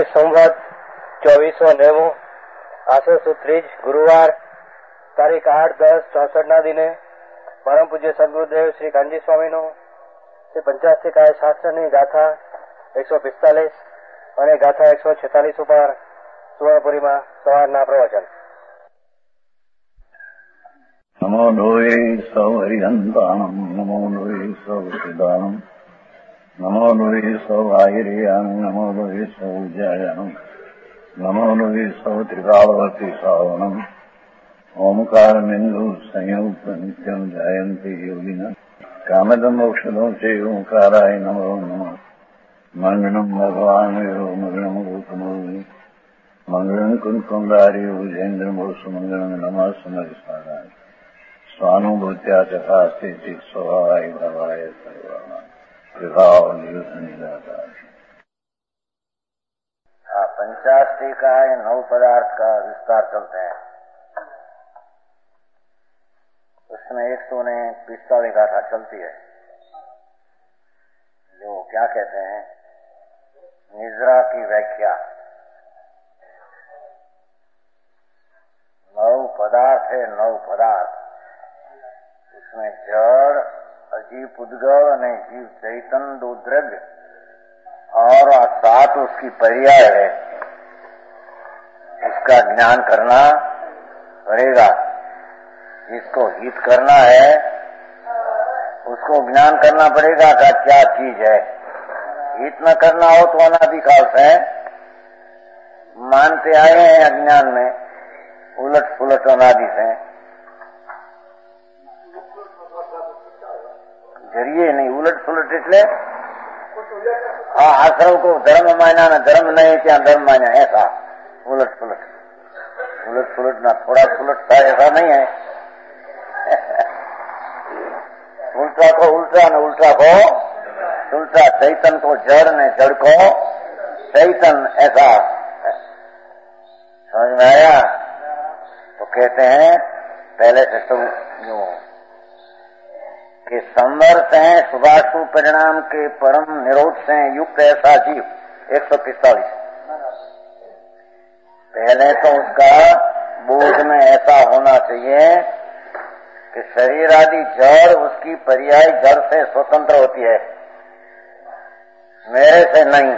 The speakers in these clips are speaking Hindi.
સંવત 2490 આસો સુદ ત્રીજ ગુરુવાર તારીખ 8-10-64 દિને પરમ પૂજ્ય સદગુરુદેવ શ્રી કાનજી સ્વામીનું શ્રી પંચાસ્તિકાય શાસ્ત્રની ગાથા 145 અને ગાથા 146 ઉપર સુવર્ણપુરીમાં સવારના પ્રવચન. નમો લોહે સૌ હરિહંતાણમ નમો લોહે સૌ સિદ્ધાણમ નમો લોહે સૌ આહિર્યાણમ નમો લોહે સૌ જયાણમ નમો લોહે સૌ ત્રિકાળવતી શ્રાવણમ ઓમકાર બિંદુ સંયુક્ત નિત્યમ જયંતિ યોગિના કામદમ મોક્ષદો છે ઓંકારાય નમો નમઃ. મંગળમ ભગવાન મંગળમ ગૌતમોની મંગળમ કુંકુંડારી ઉજેન્દ્રમો સુમંગળમ નમઃ સમરિસ્વારાય સ્વાનુભૂત્યા તથા સ્થિતિ સ્વભાવાય ભવાય સર્વમાં विभाव नियुक्त निराता. 85 का 9 पदार्थ का विस्तार चलते हैं. उसमें 145 गाथा चलती है जो क्या कहते हैं निद्रा की व्याख्या. 9 पदार्थ है. 9 पदार्थ उसमें जड़ अजीव उद्गव ने जीव चैतन दो द्रव्य और 7 उसकी पर्याय है. इसका ज्ञान करना पड़ेगा. जिसको हित करना है उसको ज्ञान करना पड़ेगा कि क्या चीज है. हित न करना हो तो अनादिकाल से मानते आए हैं अज्ञान में उलट पुलट अनादि से. जरिए नहीं उलट सुलट એટલે आश्रम को धर्म माना न धर्म नहीं क्या धर्म माना ऐसा उलट पुलट. उलट पुलट ना थोड़ा पुलट था ऐसा नहीं है. उल्टा को उल्टा न उल्टा को उल्टा. चैतन को जड़ ने जड़ को चैतन ऐसा समझ में आया. तो कहते हैं पहले से सब कि समर्थ है शुभाशु परिणाम के परम निरोध से युक्त ऐसा जीव. 145. पहले तो उसका बोध में ऐसा होना चाहिए कि शरीर आदि जड़ उसकी पर्याय जड़ से स्वतंत्र होती है, मेरे से नहीं.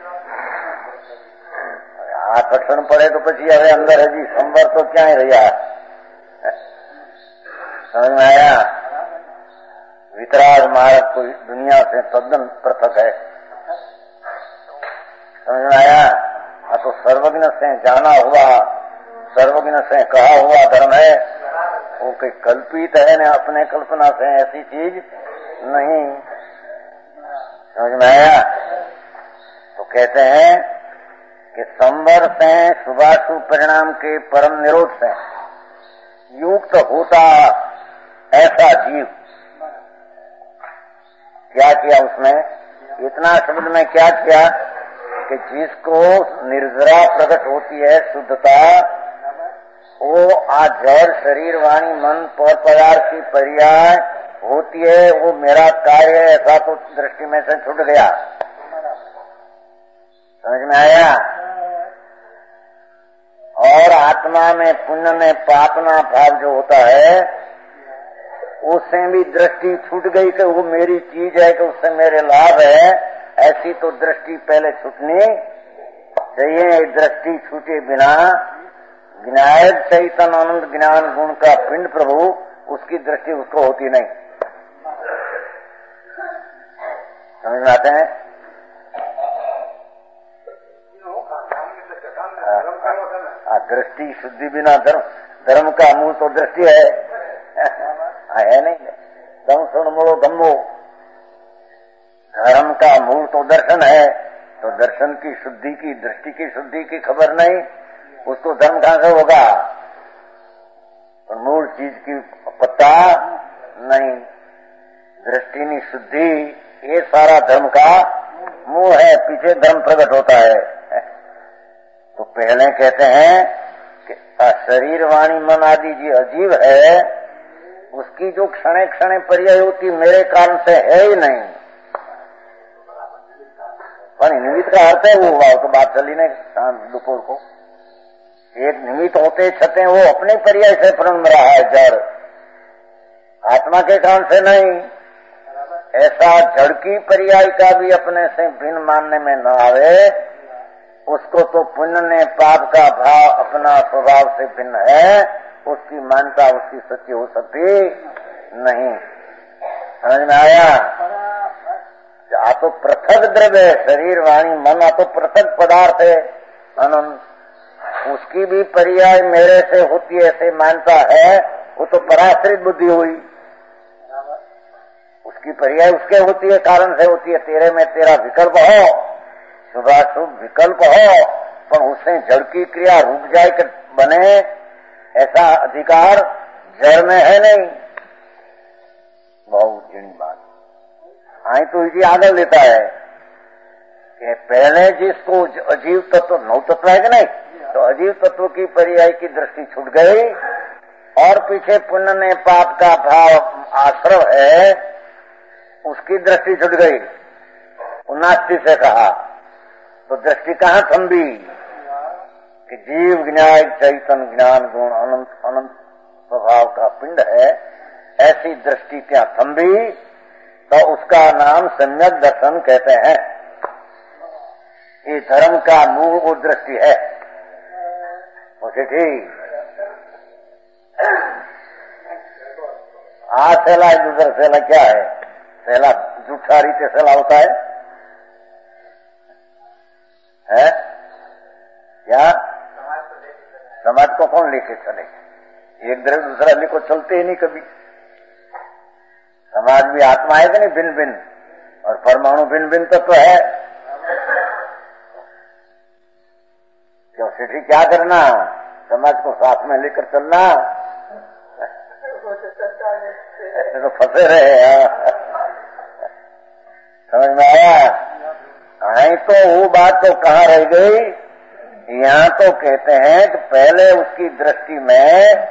आकर्षण पड़े तो પછી હવે અંદર હજી સંવર તો ક્યાંય રહ્યા. समझ में आया. वितराग मार्ग कोई दुनिया से तद्दन पृथक है. समझ में आया. तो सर्वज्ञ से जाना हुआ सर्वज्ञ से कहा हुआ धर्म है. वो कोई कल्पित है न अपने कल्पना से ऐसी चीज नहीं. समझ में आया. तो कहते हैं कि संवर से शुभाशुभ परिणाम के परम निरोध से युक्त होता ऐसा जीव. क्या किया उसमें इतना शब्द में क्या किया कि जिसको निर्जरा प्रकट होती है शुद्धता वो आज जड़ शरीर वाणी मन पर पदार्थ की पर्याय होती है. वो मेरा कार्य है ऐसा तो दृष्टि में से छूट गया. समझ में आया. और आत्मा में पुण्य में पापना भाव जो होता है उससे भी दृष्टि छूट गई कि वो मेरी चीज है कि उससे मेरे लाभ है. ऐसी तो दृष्टि पहले छूटनी चाहिए. दृष्टि छूटे बिना ज्ञायक चैतन आनंद ज्ञान गुण का पिंड प्रभु उसकी दृष्टि उसको होती नहीं. समझ में आते हैं. दृष्टि शुद्धि बिना धर्म का मूल तो दृष्टि है नहीं. दम सुन मोड़ो गम्मो. धर्म का मूल तो दर्शन है. तो दर्शन की शुद्धि की दृष्टि की शुद्धि की खबर नहीं उसको धर्म कहां से होगा. तो मूल चीज की पता नहीं. दृष्टि की शुद्धि ये सारा धर्म का मूल है. पीछे धर्म प्रकट होता है. तो पहले कहते हैं कि शरीर वाणी मन आदि जी अजीव है उसकी जो क्षणे क्षणे पर्याय होती मेरे कारण से है ही नहीं. પણ નિમિત્ત निमित्त का अर्थ है वो हुआ, तो बात चली नहीं दोपहर को। एक निमित्त होते छते वो अपने पर्याय से प्रण रहा है जड़, आत्मा के कारण से नहीं। ऐसा जड़ की पर्याय का भी अपने से भिन्न मानने में न आवे, उसको तो पुण्य ने पाप का भाव अपना स्वभाव से भिन्न है, उसकी मान्यता उसकी सच्ची हो सकती नहीं। समझ में आया? आ तो पृथक द्रव्य है, शरीर वाणी मन आ तो पृथक पदार्थ है अनंत, उसकी भी पर्याय मेरे से होती है ऐसे मानता है, वो तो पराश्रित बुद्धि हुई। उसकी पर्याय उसके होती है, कारण से होती है। तेरे में तेरा विकल्प हो, शुभाशुभ विकल्प हो, पर उससे जड़ की क्रिया रुक जाए कि बने, ऐसा अधिकार जड़ में है नहीं। बहुत जिन बात आई तो इसी आगे लेता है कि पहले जिसको अजीव तत्व नौ तत्व है कि नहीं, तो अजीव तत्व की पर्याय की दृष्टि छूट गई और पीछे पुण्य ने पाप का भाव आश्रव है उसकी दृष्टि छूट गई। उन्नास्ति से कहा तो दृष्टि कहाँ थम्बी कि जीव ज्ञान चैतन ज्ञान गुण अनंत अनंत स्वभाव का पिंड है, ऐसी दृष्टि क्या थम्बी, तो उसका नाम सम्यक दर्शन कहते हैं। ये धर्म का मूल वो दृष्टि है। मुझे ठीक आज सेला दूसरा सेला क्या है? सेला जूठा रीते सेला होता है क्या? समाज को कौन लेके चले? एक तरफ दूसरा लेको चलते ही नहीं कभी। समाज भी आत्मा है कि नहीं भिन्न भिन्न, और परमाणु भिन्न भिन्न तत्व है। क्यों सिटी क्या करना? समाज को साथ में लेकर चलना। ऐसे तो फंसे रहे। समझ में आया? आई तो वो बात तो कहाँ रह गई? यहाँ तो कहते हैं कि पहले उसकी दृष्टि में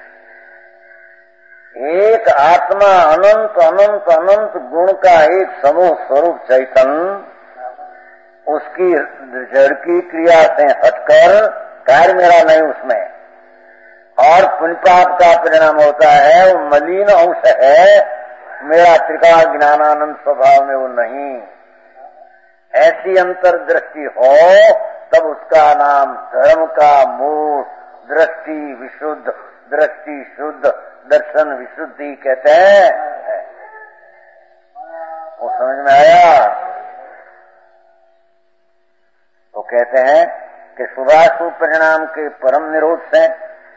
एक आत्मा अनंत अनंत अनंत गुण का एक समूह स्वरूप चैतन्य, उसकी जड़ की क्रिया से हटकर कार्य मेरा नहीं उसमें, और पुण्य पाप का परिणाम होता है वो मलिन अंश है, मेरा त्रिकाल ज्ञानानंद स्वभाव में वो नहीं। ऐसी अंतर्दृष्टि हो तब उसका नाम धर्म का मूल दृष्टि विशुद्ध, दृष्टि शुद्ध, दर्शन विशुद्धि कहते हैं। वो समझ में आया? तो कहते हैं कि शुभाशुभ परिणाम के परम निरोध से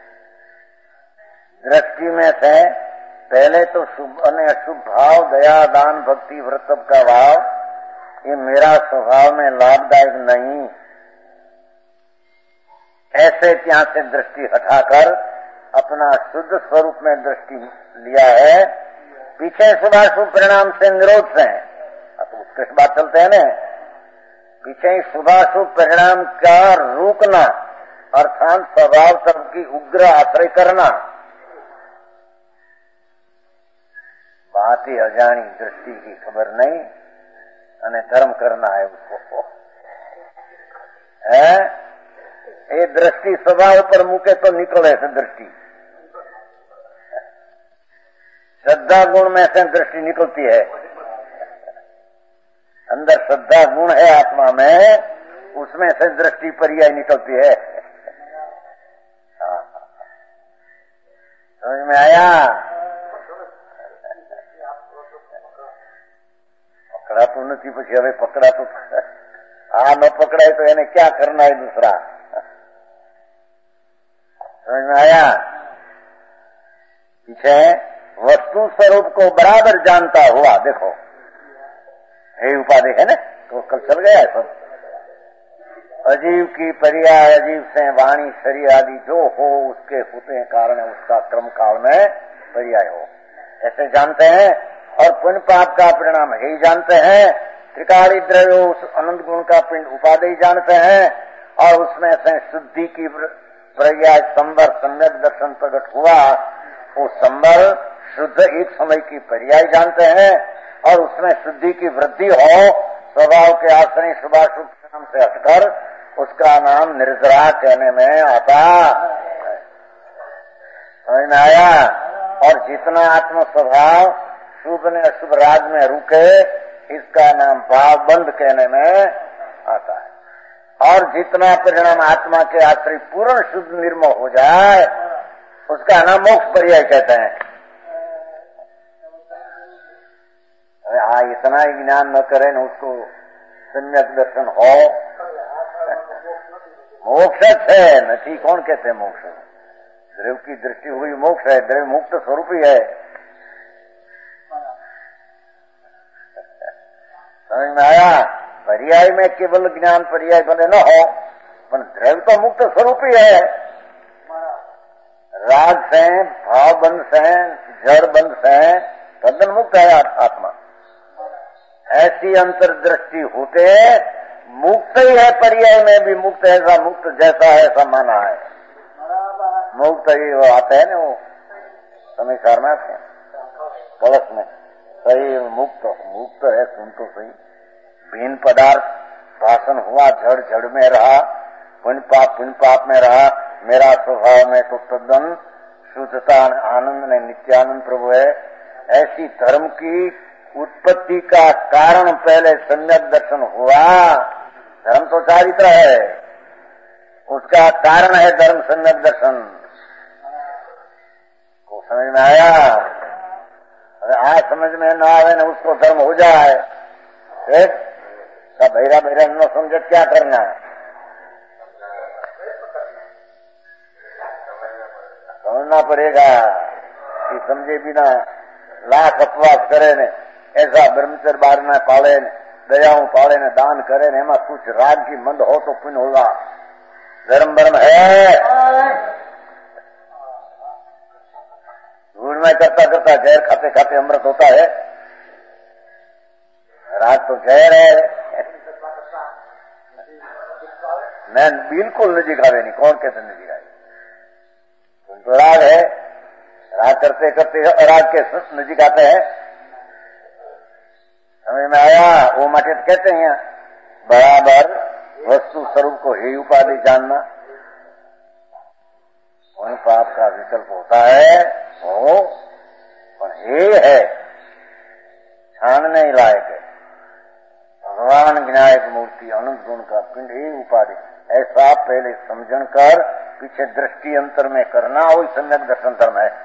दृष्टि में से पहले तो शुभ और अशुभ भाव, दया, दान, भक्ति, व्रत का भाव, ये मेरा स्वभाव में लाभदायक नहीं, ऐसे ત્યાં से दृष्टि हटाकर अपना शुद्ध स्वरूप में दृष्टि लिया है। पीछे शुभाशुभ परिणाम से निरोध से, तो उत्कृष्ट बात चलते हैं ना, पीछे शुभाशुभ परिणाम का रोकना अर्थात स्वभाव सबकी उग्र आश्रय करना, बात ही अजानी दृष्टि की खबर नहीं, અને धर्म करना है उसको है। ये दृष्टि स्वभाव पर मुके तो निकले से दृष्टि, श्रद्धा गुण में से दृष्टि निकलती है। अंदर श्रद्धा गुण है आत्मा में, उसमें से दृष्टि पर्याय निकलती है। समझ में आया? पकड़ा तो नहीं, પછી હવે पकड़ा तो आ न पकड़ाए तो इन्हें क्या करना है दूसरा। समझ में आया? पीछे वस्तु स्वरूप को बराबर जानता हुआ, देखो हे उपाधि है ना, तो कल चल गया है सब। अजीव की पर्याय अजीव से वाणी शरीर आदि जो हो उसके होते कारण उसका क्रम काल में पर्याय हो, ऐसे जानते हैं। और पुण्य पाप का परिणाम ही जानते हैं। त्रिकाली द्रव्य उस अनंत गुण का पिंड उपाधि जानते हैं, और उसमें से शुद्धि की पर्याय संवर सम्यक दर्शन प्रकट हुआ, वो संवर शुद्ध एक समय की पर्याय जानते हैं, और उसमें शुद्धि की वृद्धि हो स्वभाव के आश्रय शुभाशुभ नाम से हटकर उसका नाम निर्जरा कहने में आता है। समझ में आया? और जितना आत्म स्वभाव शुभ ने अशुभ राग में रुके, इसका नाम भाव बंध कहने में आता है। और जितना परिणाम आत्मा के आश्रय पूर्ण शुद्ध निर्मल हो जाए, उसका नाम मोक्ष पर्याय कहते हैं। इतना ही ज्ञान न करें न उसको सम्यक दर्शन हो, मोक्ष है नहीं। कौन कहते हैं मोक्ष? द्रव्य की दृष्टि हुई मोक्ष है, द्रव्य मुक्त स्वरूप ही है। समझ में आया? पर्याय में केवल ज्ञान पर्याय भले न हो, पर द्रव्य तो मुक्त स्वरूप ही है। राग से, भाव बंध से, जड़ बंध से तद्दन मुक्त है आत्मा। ऐसी अंतर्दृष्टि होते मुक्त ही है, पर्याय में भी मुक्त है। ऐसा मुक्त जैसा है ऐसा माना है। मुक्त ही वो आते हैं ना, वो समीक्षार में आते हैं कलश में, सही मुक्त मुक्त है। सुन तो सही, भिन्न पदार्थ भाषण हुआ, जड़ जड़ में रहा, पुण्य पाप में रहा, मेरा स्वभाव में तो तद्दन शुद्धता आनंद ने नित्यानंद प्रभु है। ऐसी धर्म की उत्पत्ति का कारण पहले सम्यक दर्शन हुआ। धर्म तो चारित्र है, उसका कारण है धर्म सम्यक दर्शन। को समझ में आया? अरे आज समझ में न आवे न उसको धर्म हो जाए, सब भैरा भैरा न समझे क्या करना है। समझना पड़ेगा कि समझे बिना लाख अपवास करे ने, ऐसा ब्रह्मचर्य बारना पाले ने, दयाओं पाले ने, दान करे ने, एમાં कुछ राग की मंद हो तो पुण्य होगा। धर्म बर्म है। धूल में करता करता जहर खाते खाते अमृत होता है। राग तो जहर है। मैं बिल्कुल नजीक आवे नहीं। कौन कहते नजीक आवे? तो राग है, राग करते करते राग के नजीक आते हैं। समझ में आया? वो माटे कहते हैं बराबर वस्तु स्वरूप को हे उपाधि जानना। उन पाप का विकल्प होता है वो, पर हे है छानने लायक है। भगवान विनायक मूर्ति अनंत गुण का पिंड ही उपाधि, ऐसा पहले समझन कर पीछे दृष्टि अंतर में करना, वही सम्यक दर्शन धर्म है।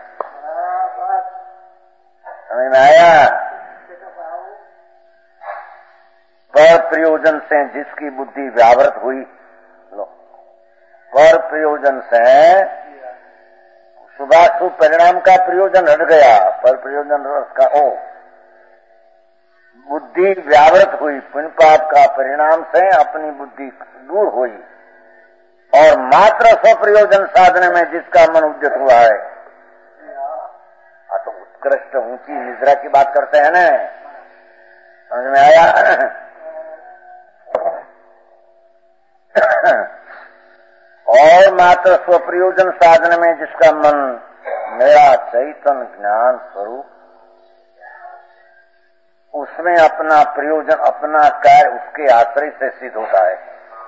समझ में आया? पर प्रयोजन से जिसकी बुद्धि व्यावृत हुई, लो, पर प्रयोजन से शुभाशुभ परिणाम का प्रयोजन हट गया, पर प्रयोजन रस का ओ बुद्धि व्यावृत हुई, पुण्य पाप का परिणाम से अपनी बुद्धि दूर हुई और मात्र स्वप्रयोजन साधने में जिसका मन उद्यत हुआ है। तो उत्कृष्ट ऊंची निद्रा की बात करते हैं ना, समझ में आया? और मात्र स्वप्रयोजन साधन में जिसका मन मेरा चैतन्य ज्ञान स्वरूप, उसमें अपना प्रयोजन अपना कार्य उसके आश्रय से सिद्ध होता है।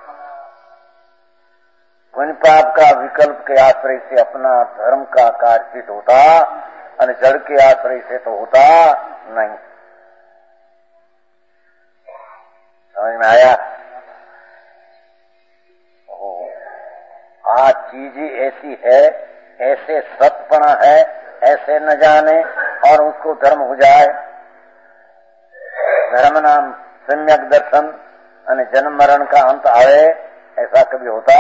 पुण्य पाप का विकल्प के आश्रय से अपना धर्म का कार्य सिद्ध होता, और जड़ के आश्रय से तो होता नहीं। समझ में आया? आज चीज ही ऐसी है, ऐसे सतपना है, ऐसे न जाने और उसको धर्म हो जाए। धर्म नाम सम्यक दर्शन और जन्म मरण का अंत आवे, ऐसा कभी होता?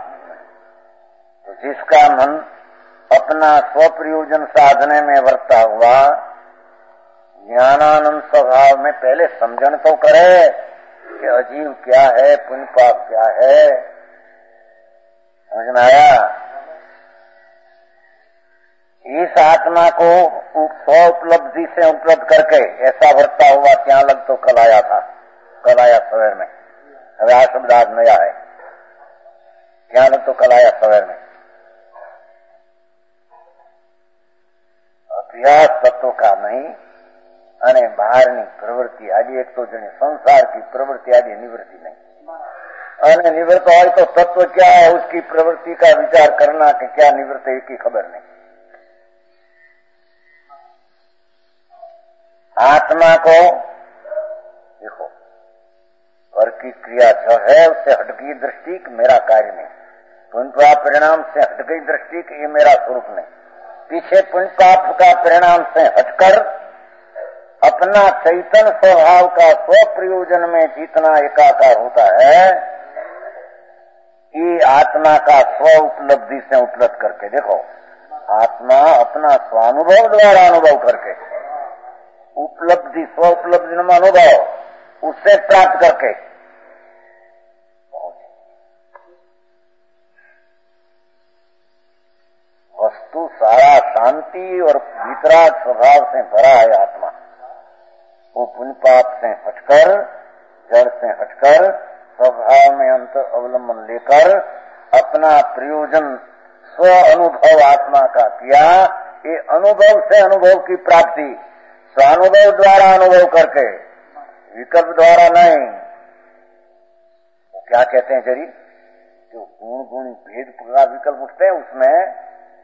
तो जिसका मन अपना स्वप्रयोजन साधने में वर्ता हुआ, ज्ञानानंद स्वभाव में पहले समझन तो करे कि अजीव क्या है, पुण्य पाप क्या है। समझ में आया? इस आत्मा को स्व उपलब्धि से उपलब्ध करके ऐसा वर्ता हुआ क्या लग तो कल आया था, कल आया सवेर में। अब आज शब्द आज नया है, क्या लग तो कल आया सवेर में। अभ्यास तत्व का नहीं, અને બહારની પ્રવૃત્તિ આજે એક તો જણે સંસાર की प्रवृत्ति આજે निवृत्ति नहीं। અને નિવૃત્ત હોય તો तत्व क्या है उसकी प्रवृत्ति का विचार करना कि क्या निवृत्त है की खबर नहीं। आत्मा को देखो, पर की क्रिया जो है उससे हट गई दृष्टि कि मेरा कार्य नहीं, पुण्य पाप परिणाम से हट गई दृष्टि कि ये मेरा स्वरूप नहीं। पीछे पुण्य पाप का परिणाम से हटकर अपना चैतन्य स्वभाव का स्व प्रयोजन में जितना एकाकार होता है, ये आत्मा का स्व उपलब्धि से उपलब्ध करके देखो, आत्मा अपना स्वानुभव द्वारा अनुभव करके उपलब्धि स्व उपलब्धि में अनुभव उससे प्राप्त करके वस्तु सारा शांति और वितराग स्वभाव से भरा है आत्मा। वो पुण्य पाप से हटकर, जड़ से हटकर स्वभाव में अंत अवलंबन लेकर अपना प्रयोजन स्व अनुभव आत्मा का किया। ये अनुभव से अनुभव की प्राप्ति स्वानुभव द्वारा अनुभव करके, विकल्प द्वारा नहीं। वो क्या कहते हैं जरी, जो गुण गुण भेद का विकल्प उठते हैं उसमें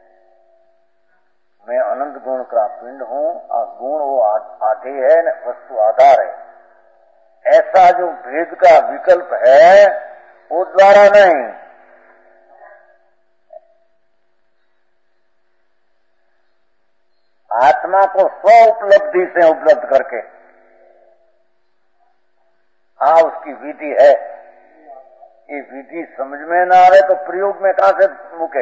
मैं अनंत गुण का पिंड हूँ और गुण वो आधे है, वस्तु आधार है। ऐसा जो भेद का विकल्प है वो द्वारा नहीं, आत्मा को स्व उपलब्धि से उपलब्ध करके उसकी विधि है। ये विधि समझ में ना आवे तो प्रयोग में कहां से मुके।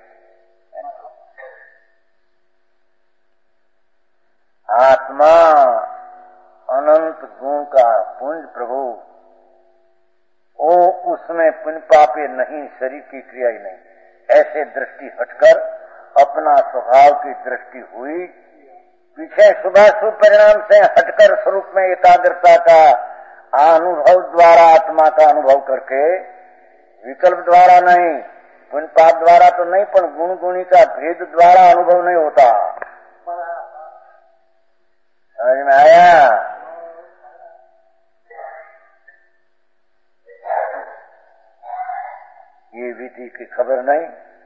आत्मा अनंत गुण का पुंज प्रभु, वो उसमें पुण्य पापे नहीं, शरीर की क्रिया ही नहीं। ऐसे दृष्टि हटकर अपना स्वभाव की दृष्टि हुई, पीछे शुभाशुभ परिणाम से हटकर स्वरूप में एकाग्रता का अनुभव द्वारा आत्मा का अनुभव करके, विकल्प द्वारा नहीं, पुण्य पाप द्वारा तो नहीं, पर गुण गुणी का भेद द्वारा अनुभव नहीं होता। समझ में आया? ये विधि की खबर नहीं।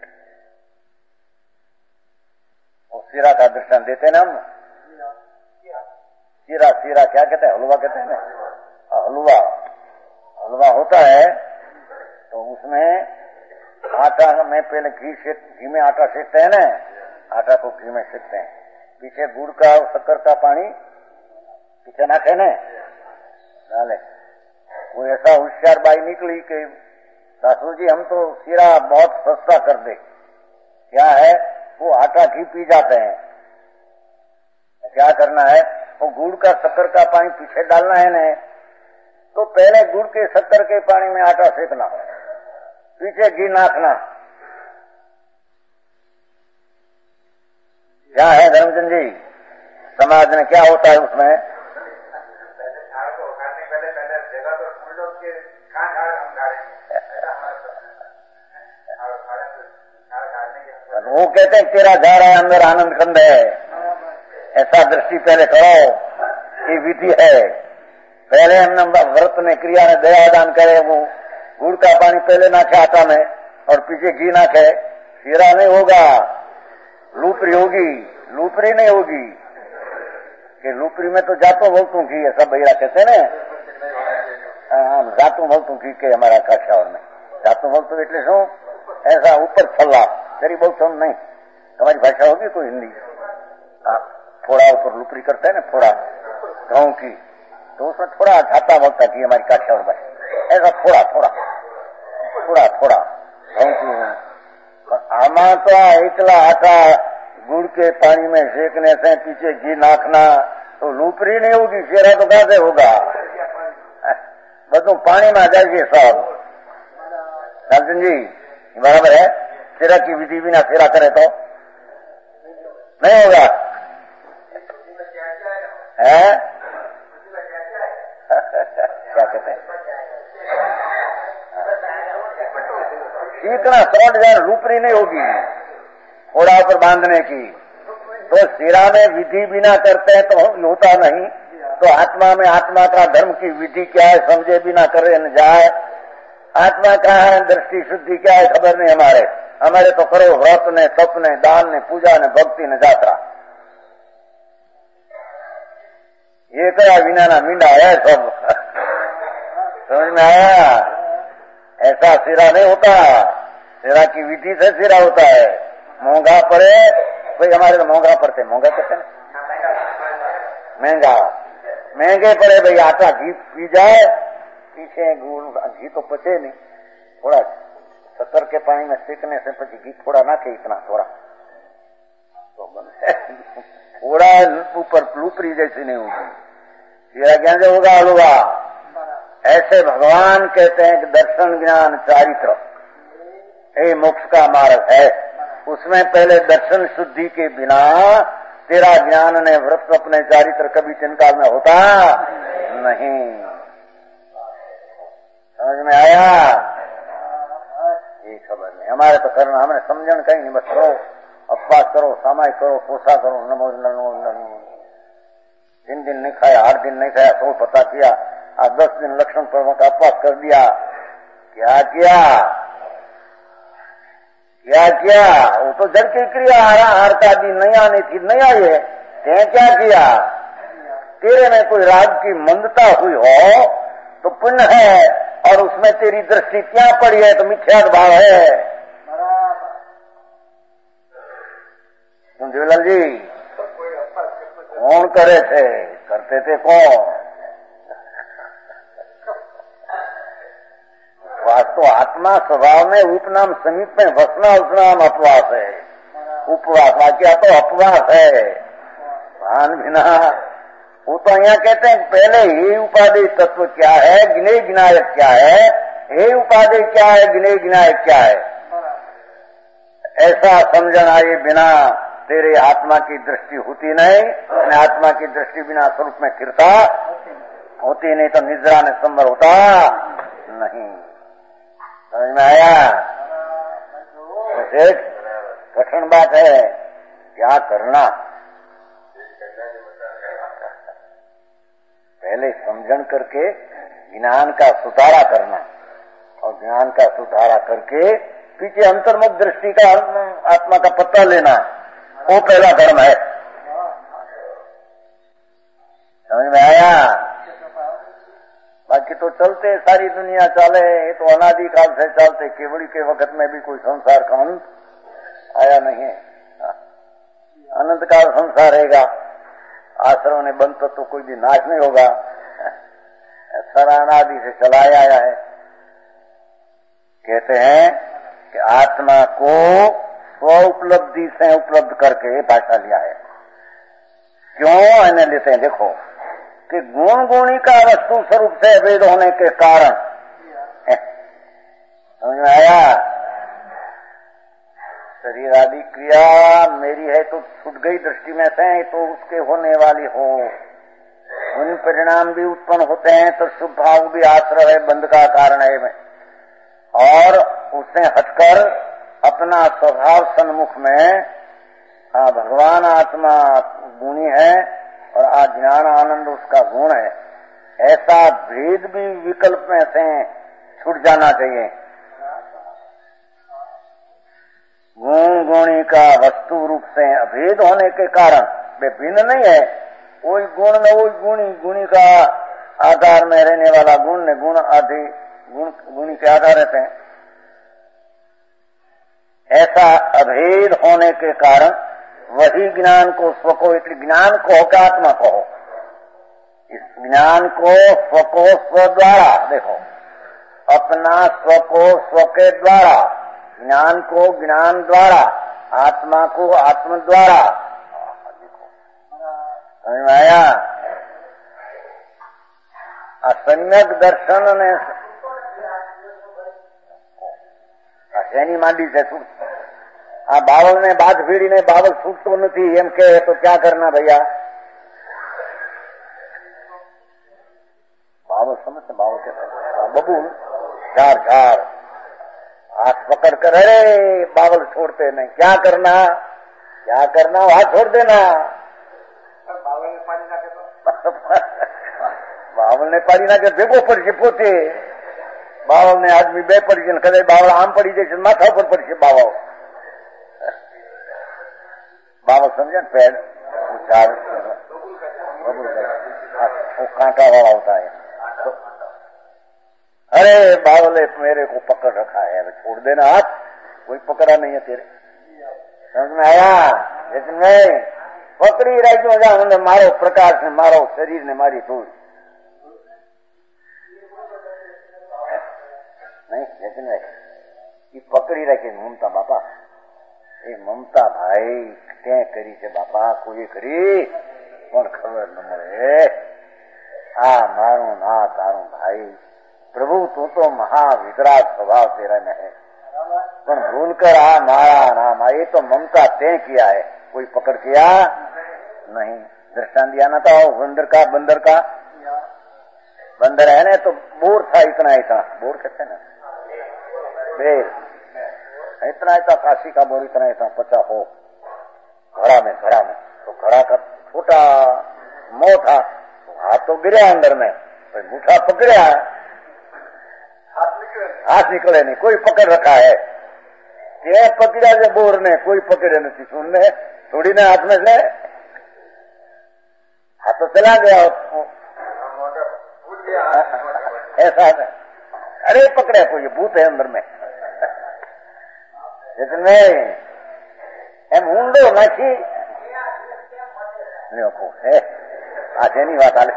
वो सिरा का दृष्टांत देते ना हम, सिरा सिरा क्या कहते हैं, हलवा कहते हैं ना। हलवा हलवा होता है तो उसमें आटा में पहले घी में आटा सेकते हैं ना, आटा को घी में सेकते हैं, पीछे गुड़ का शक्कर का पानी पीछे नाखे न डाले। वो ऐसा होशियार बाई निकली कि सासू जी हम तो सिरा बहुत सस्ता कर दे। क्या है, वो आटा घी पी जाते हैं, क्या करना है, वो गुड़ का शक्कर का पानी पीछे डालना है न, तो पहले गुड़ के शक्कर के पानी में आटा सेकना, पीछे घी नाखना। क्या है धर्मचंद जी, समाज में क्या होता है उसमें? वो कहते हैं तेरा जा रहा है अंदर आनंद कंद है, ऐसा दृष्टि पहले करो। ये विधि है, पहले हमने व्रत में क्रिया में दयादान करे, वो गुड़ का पानी पहले नाखे आटा में और पीछे घी नाखे, शीरा नहीं होगा, लूपरी होगी, लूपरी नहीं होगी। कि लूपरी में तो जातो बोलतू घी, ऐसा भैया कहते हैं ना, जातो बोलतू घी के हमारा काठियावाड़ में जातो बोलतू એટલે શું, ऐसा ऊपर छल्ला तेरी बोलते नहीं, हमारी भाषा होगी कोई हिंदी। थोड़ा ऊपर लुपरी करते हैं ना, थोड़ा गाँव की, तो उसमें थोड़ा झाता बोलता की हमारी काठियावाड़ भाषा, ऐसा थोड़ा थोड़ा थोड़ा थोड़ा गाँव की। आमा तो एकला आटा गुड़ के पानी में सेकने से पीछे घी नाखना तो लूपरी नहीं होगी, शेरा तो कैसे होगा, બધું પાણીમાં જાય છે સાહેબ। લાલચંદ जी बराबर है, शेरा की विधि बिना शेरा करे तो नहीं होगा है। क्या कहते हैं, सीखना शॉर्ट जाए, लूपरी नहीं होगी, थोड़ा ऊपर बांधने की। तो शेरा में विधि बिना करते हैं तो होता नहीं, तो आत्मा में आत्मा का धर्म की विधि क्या है समझे बिना करे न जाए, आत्मा कहाँ है, दृष्टि शुद्धि क्या है खबर नहीं हमारे तो करो व्रत ने, तप ने, दान ने, पूजा ने, भक्ति ने, यात्रा। ये कया बिना ना मींडा है सब। समझ में आया? ऐसा सिरा नहीं होता, सिरा की विधि से सिरा होता है। महंगा पड़े भाई, हमारे तो महंगा पड़ते, महंगा कहते हैं महंगा, महंगे पड़े भाई, आटा घी पी जाए, पीछे गुड़ घी तो पचे नहीं, थोड़ा शक्कर के पानी में सेकने से पची घी थोड़ा ना के, इतना थोड़ा तो थोड़ा ऊपर लूपरी जैसी नहीं होगी, तेरा ज्ञान जो होगा। ऐसे भगवान कहते हैं कि दर्शन ज्ञान चारित्र ये मोक्ष का मार्ग है। उसमें पहले दर्शन शुद्धि के बिना तेरा ज्ञान ने व्रत अपने चारित्र कभी चिंताल में होता नहीं। समझ में आया? ये खबर नहीं, हमारे तो करना, हमने समझन कहीं नहीं, बस करो, अपवास करो, सामायिक करो, पोसा करो, नमो नमो नमो। 3 दिन नहीं खाया, 8 दिन नहीं खाया, 100 पता किया, आज 10 दिन लक्षण पर्व का अपवास कर दिया। क्या किया? क्या किया? वो तो जड़ की क्रिया, हार का दिन नहीं आनी थी, नहीं आई है। ते क्या किया? तेरे में कोई राग की मंदता हुई हो तो पुण्य है, और उसमें तेरी दृष्टि क्या पड़ी है तो मिथ्यात्व भाव है। ज्वेलर जी कौन करे थे, करते थे कौन? वास्तव आत्मा स्वभाव में उपनाम समीप में वसना, उसनाम अपवास है। उपवास वाक्या तो अपवास है, भान बिना। वो तो यहाँ कहते हैं पहले हे उपादेय तत्व क्या है, गिने गिनायक क्या है, हे उपादेय क्या है, गिने गिनायक क्या है, ऐसा समझन आए बिना तेरे आत्मा की दृष्टि होती नहीं। आत्मा की दृष्टि बिना स्वरूप में स्थिरता होती नहीं, तो निद्रा ने संवर होता नहीं। समझ में आया? एक कठिन बात है, क्या करना? पहले समझन करके ज्ञान का सुधारा करना, और ज्ञान का सुधारा करके पीछे अंतर्मुख दृष्टि का आत्मा का पता लेना, वो पहला धर्म है। समझ में आया? बाकी तो चलते, सारी दुनिया चले, ये तो अनादि काल से चलते, केवड़ी के वक्त में भी कोई संसार का अंत आया नहीं है। अनंत काल संसार रहेगा, आश्रम ने बंद तो कोई भी नाश नहीं होगा, सारा अनादि से चलाया आया है। कहते हैं कि आत्मा को स्व उपलब्धि से उपलब्ध करके भाषा लिया है। क्यों इन्हें लेते हैं? देखो कि गुण गुणी का वस्तु स्वरूप से अभेद होने के कारण, समझ में आया? शरीर आदि क्रिया मेरी है तो छूट गई दृष्टि में से, तो उसके होने वाली हो, उन परिणाम भी उत्पन्न होते हैं, तो शुभ भाव भी आश्रय है, बंध का कारण है। और उससे हटकर अपना स्वभाव सन्मुख में भगवान आत्मा गुणी है और ज्ञान आनंद उसका गुण है, ऐसा भेद भी विकल्प में से छूट जाना चाहिए। गुण गुणी का वस्तु रूप से अभेद होने के कारण वे भिन्न नहीं है। वही गुण में वही गुणी, गुणी का आधार में रहने वाला गुण ने गुण आदि गुणी के आधार रहते हैं। ऐसा अभेद होने के कारण वही ज्ञान को स्व को, ज्ञान को हो क्या आत्मा को हो, इस ज्ञान को स्व को स्व द्वारा, देखो अपना स्व को स्व के द्वारा, ज्ञान को ज्ञान द्वारा, आत्मा को आत्म द्वारा। समझ में आया? सम्यक दर्शन ने શેની માંડી છે શું? આ બાવળ ને બાદ ભીડીને બાવળ છૂટતો નથી એમ કહે તો ક્યાં કરના ભૈયા? बावल समझते, बावल कहते बबूल झार झार हाथ पकड़ कर, अरे बावल छोड़ते नहीं, क्या करना? क्या करना? हाथ छोड़ देना। बावल ने पाड़ी ना के भेगो पड़ पोते बावल ने आदमी बे पड़ी છે કદાચ બાવળ આમ પડી જશે માથા ઉપર પડશે બાવળ बावल समझे न पेड़ उचार वो कांटा वाला होता है तो, अरे बावल मेरे को पकड़ रखा है छोड़ देना हाथ कोई पकड़ा नहीं है तेरे समझ में आया लेकिन नहीं पकड़ी राख्यो उन्हें मारो प्रकाश ने मारो शरीर ने मारी धूल नहीं लेकिन ये पकड़ी रखी ममता बापा ये ममता भाई क्या करी છે બાપા કોઈ કરી પણ ખબર ન મળે આ મારું ના તારું ભાઈ प्रभु तू तो महाविकराट स्वभाव तेरा में है पर भूलकर आ मारा नाम ये तो ममता तय किया है कोई पकड़ किया नहीं दृष्टांत दिया ना था बंदर का बंदर है ना तो बोर था इतना इतना बोर कहते ना बेर इतना इतना काशी का बोर इतना इतना 50 हो घड़ा में तो घड़ा का छोटा मोह था तो हाथ तो गिरा अंदर में मुठा पकड़ा हाथ निकले नहीं कोई पकड़ रखा है ये पकड़ा से बोर ने कोई पकड़े नहीं सुनने थोड़ी ने हाथ में से हाथ तो चला गया ऐसा अरे पकड़े कोई भूत है अंदर में लेकिन नहीं एम ઊંડો નાખી લોકો હે આ જેની વાત આલે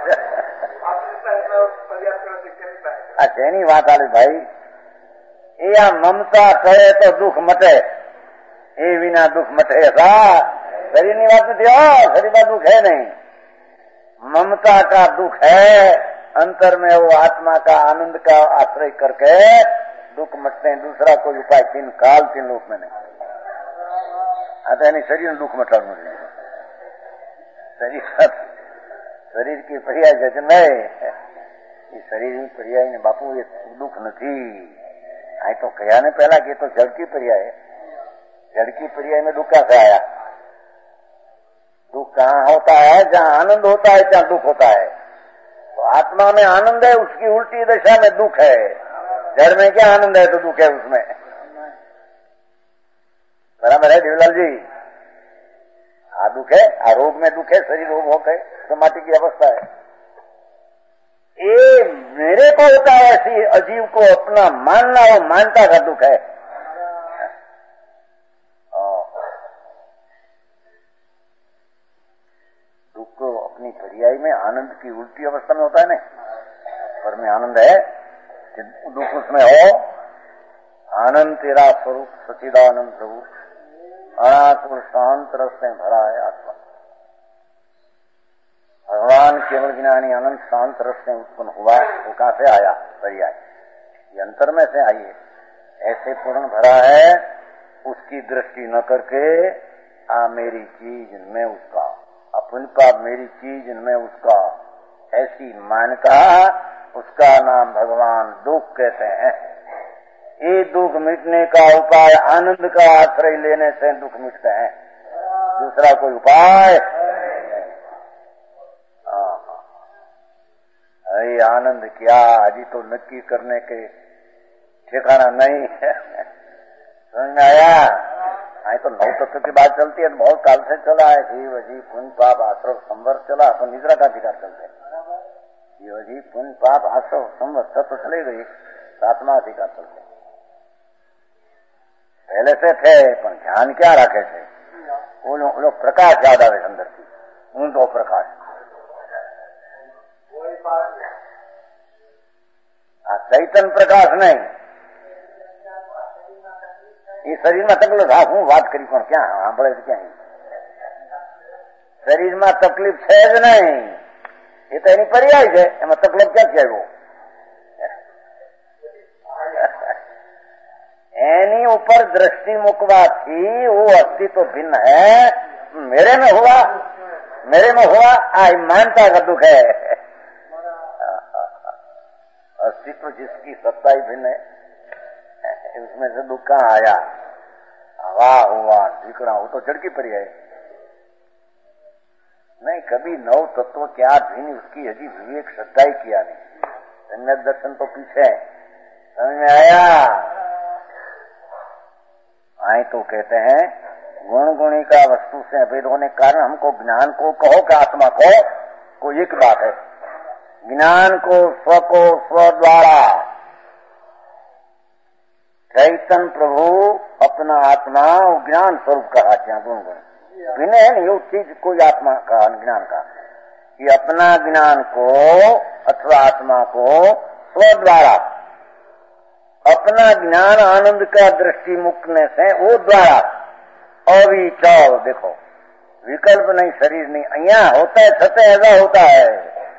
આ જેની વાત આલે ભાઈ એ આ મમતા કરે તો દુઃખ મટે એ વિના દુઃખ મટે શરીરની વાત નથી શરીર में दुख है नहीं ममता का दुख है अंतर में वो आत्मा का आनंद का आश्रय करके दुख मटते हैं दूसरा कोई उपाय 3 काल 3 लोक में नहीं आता यानी शरीर दुख मटाड़ू शरीर की पर्याय जजन में शरीर की पर्याय ने बापू ये दुख नहीं आई तो कया ने पहला कि तो जड़ की पर्याय है जड़ की पर्याय में दुख कैसे आया दुख कहाँ होता है जहाँ आनंद होता है जहाँ दुख होता है तो आत्मा में आनंद है उसकी उल्टी दशा में दुख है जड़ में क्या आनंद है तो दुख है उसमें बराबर है देवलाल जी आ दुख है आ रोग में दुख है शरीर रोग हो गए समाधि की अवस्था है ये मेरे को होता है ऐसी अजीव को अपना मानना और मानता का दुख है दुख को अपनी पर्याय में आनंद की उल्टी अवस्था में होता है ना पर में आनंद है दुख उसमें हो आनंद तेरा स्वरूप सच्चिदानंद प्रभु अनाकुल शांत रस से भरा है आत्मा भगवान केवल ज्ञानी अनंत शांत रस से उत्पन्न हुआ वो कहां से आया पर्याय ये अंतर में से आइए ऐसे पूर्ण भरा है उसकी दृष्टि न करके मेरी चीज मैं उसका अपन पाप मेरी चीज मैं उसका ऐसी मान का उसका नाम भगवान दुख कहते हैं ये दुख मिटने का उपाय आनंद का आश्रय लेने से दुख मिटते हैं दूसरा कोई उपाय अरे आनंद क्या अभी तो नक्की करने के ठिकाना नहीं है समझ में आया आई तो 9 तत्व की बात चलती है बहुत काल से चला है जीव अजीब पुण्य पाप आश्रव संवर चला तो निद्रा का अधिकार चलते जीव अजीब पुण्य पाप आश्रव संवर तत्व चले गई सातवा अधिकार चलते पहले से थे पर ध्यान क्या रखे थे वो लोग प्रकाश याद आवे अंदर की ऊंधो प्रकाश चैतन्य प्रकाश नहीं ये शरीर में तकलीफ हूँ बात करी पण क्या सांभळे क्या शरीर में तकलीफ है ज नहीं ये तो एनी पर्याय है एम तकलीफ क्या कहो एनी ऊपर दृष्टि मुकवा थी वो अस्तित्व भिन्न है मेरे में हुआ मानता का दुख है अस्तित्व जिसकी सत्ता ही भिन्न है उसमें से दुख कहाँ आया वाह हुआ दिखना वो तो जड़ की पर्याय नहीं कभी 9 तत्व क्या भिन्न उसकी अजीब विवेक श्रद्धा ही किया नहीं सम्यक दर्शन तो पीछे समझ में आया? आई तो कहते हैं गुण गुणी का वस्तु से अभेद होने के कारण हमको ज्ञान को कहो कि आत्मा को एक बात है। ज्ञान को स्व द्वारा चैतन्य प्रभु अपना आत्मा और ज्ञान स्वरूप कहा क्या गुण गुण भिन्न है नहीं। वो चीज कोई आत्मा का ज्ञान का ये अपना ज्ञान को अथवा आत्मा को स्व द्वारा अपना ज्ञान आनंद का दृष्टि मुकने से वो द्वारा अविचल देखो विकल्प नहीं शरीर नहीं अहिया होता है छते ऐसा होता है।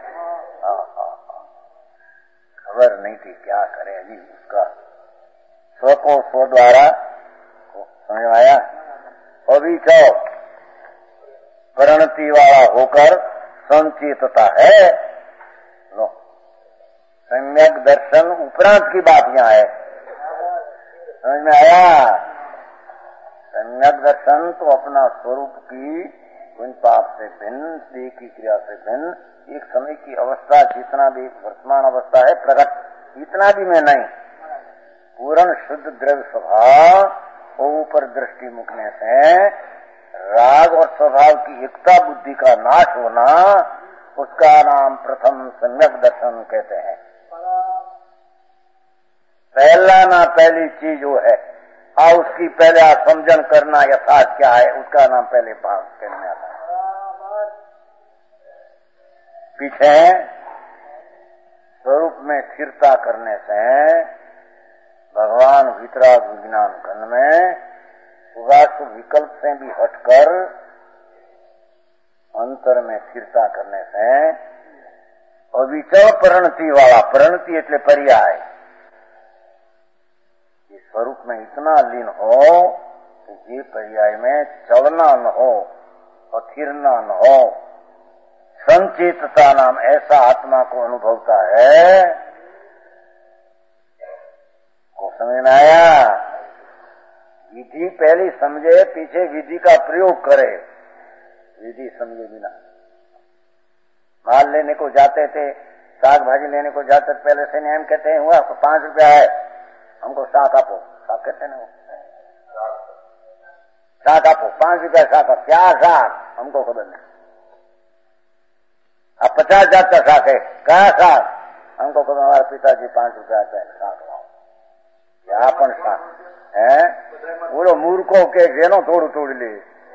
खबर नहीं थी क्या करे अजी उसका स्व को स्व द्वारा समझ में आया। अविचल परिणति वाला होकर संचेतता है। लो सम्यक दर्शन उपरांत की बात यहाँ है। समझ में आया? सम्यक दर्शन तो अपना स्वरूप की कोई पाप से भिन्न देह की क्रिया से भिन्न एक समय की अवस्था जितना भी वर्तमान अवस्था है प्रकट इतना भी में नहीं पूर्ण शुद्ध द्रव्य स्वभाव और ऊपर दृष्टि मुकने से राग और स्वभाव की एकता बुद्धि का नाश होना उसका नाम प्रथम सम्यक दर्शन कहते हैं। पहला ना पहली चीज वो है और उसकी पहले समझन करना यथार्थ क्या है उसका नाम पहले भाग कहने आता है। पीछे स्वरूप में स्थिरता करने से भगवान वितराग विज्ञान खंड में सुभाष विकल्प से भी हटकर अंतर में स्थिरता करने से अविचल परिणति वाला परिणति એટલે पर्याय इस स्वरूप में इतना लीन हो कि ये पर्याय में चलना न हो अथिरना न हो संचेतता नाम ऐसा आत्मा को अनुभवता है को समझ में आया। विधि पहले समझे पीछे विधि का प्रयोग करे विधि समझे बिना। माल लेने को जाते थे साग भाजी लेने को जाते थे पहले से नियम कहते हैं हुआ 5 रुपया है हमको साग आपो साग कहते हैं ना साग आपो 5 रुपया साग क्या साग हमको खबर नहीं। अब 50 जात का साग है क्या साग हमको खबर हमारे पिताजी 5 रुपया साग लाओ क्या पण साग है बोलो मूर्खों के घेनो थोड़ू तोड़ ले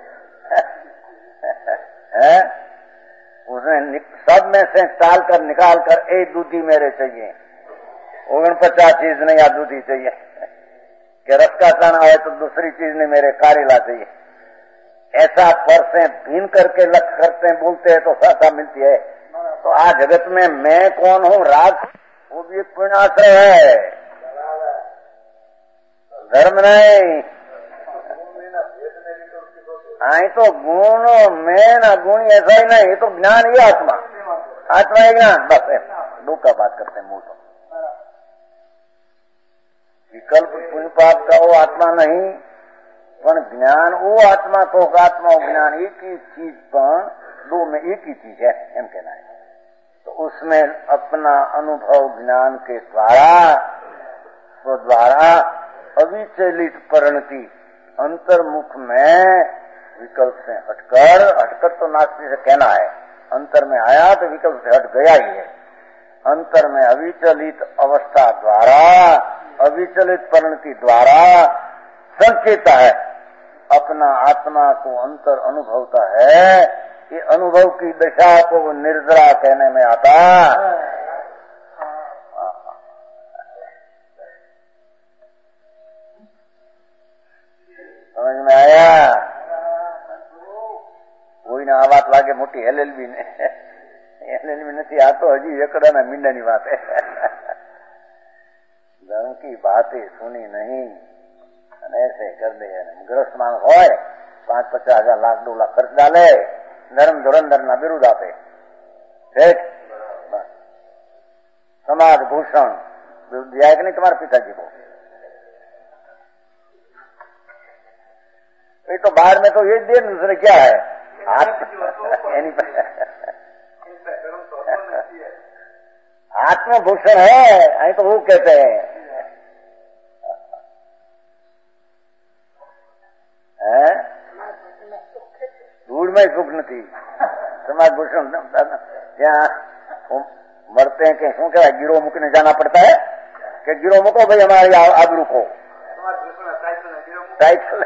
है उसने सब में से टाल कर निकाल कर एक दूधी मेरे चाहिए 49 चीज नहीं या दूधी चाहिए कि रस का खाना है तो दूसरी चीज नहीं मेरे कारेला चाहिए। ऐसा परसें भीन करके लक्ष्य करते हैं बोलते हैं तो सहायता मिलती है। तो आज जगत में मैं कौन हूँ राग वो भी एक पुण्याश्रय है धर्म नहीं। आई तो गुण मैं ना गुण ऐसा ही नहीं ये तो ज्ञान ही आत्मा आत्मा ही ज्ञान बस दो का बात करते हैं मूल तो विकल्प पुण्य पाप का वो आत्मा नहीं पर ज्ञान वो आत्मा तो आत्मा ज्ञान एक ही चीज पर दो में एक ही चीज है एम कहना है। तो उसमें अपना अनुभव ज्ञान के द्वारा अविचलित परिणति अंतर्मुख में विकल्प से हटकर तो नास्तिक से कहना है अंतर में आया तो विकल्प से हट गया ही है। अंतर में अविचलित अवस्था द्वारा अविचलित परिणति द्वारा संचेता है अपना आत्मा को अंतर अनुभवता है। ये अनुभव की दशा को निर्जरा कहने में आता। समझ में आया? कोई ना आ बात लागे मोटी एलएलबी ने एलएलबी નથી આ તો હજી એકડાના મીંડાની વાત है। धर्म की बातें सुनी नहीं ऐसे कर दे ग्रस्त मानस होय 5-50 हजार लाख 2 लाख खर्च डाले धर्म धुरंधर ना बिरुद आपे ठीक समाज भूषण दिया है कि नहीं तुम्हारे पिताजी को। ये तो बाहर में तो ये दे दूसरे क्या है आत्मभूषण है। अभी तो वो कहते हैं में सुख नहीं समाज भूषण ત્યાં मरते हैं कि શું કહેવાય गिरो મૂકીને जाना पड़ता है कि गिरो મૂકો भाई हमारी आबरू को टाइटल